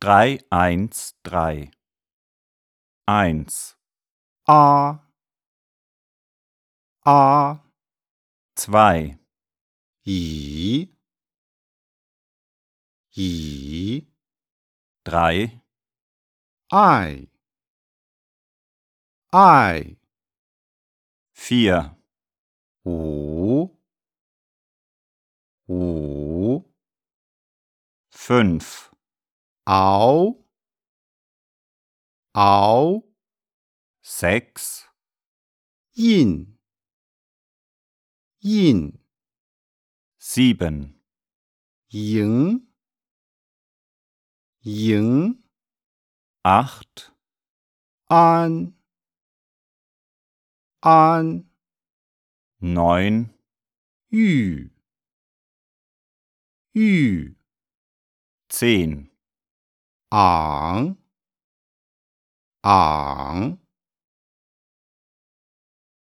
313. 1, A, A, 2, I, I, 3, I, 4, U, 5, Au, 6, In, 7, Ing, 8, An, 9, Ü, 10, Ang,